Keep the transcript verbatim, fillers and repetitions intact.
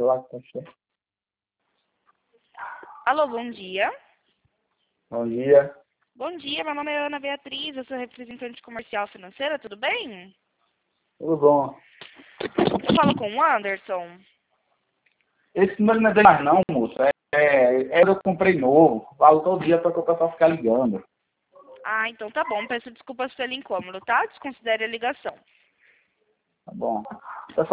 celular que tá cheio. Alô, bom dia. Bom dia. Bom dia, meu nome é Ana Beatriz, eu sou representante comercial financeira, tudo bem? Tudo bom. Eu falo com o Anderson. Esse número não é dele mais não, moço. É, é, é eu comprei novo. Falo todo dia para que o pessoal ficar ligando. Ah, então tá bom, peço desculpas pelo incômodo, tá? Desconsidere a ligação. Tá bom.